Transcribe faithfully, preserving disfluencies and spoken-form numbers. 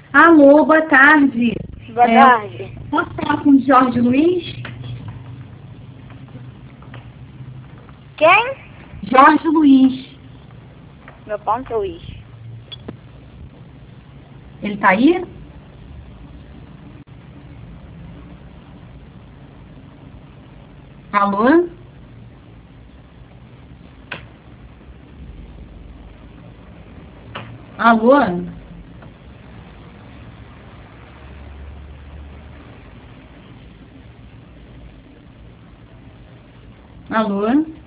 Alô, boa tarde. Boa É, tarde. Posso falar com o Jorge Luiz? Quem? Jorge Luiz. Meu ponto Luiz. Ele tá aí? Alô? Alô? Alô?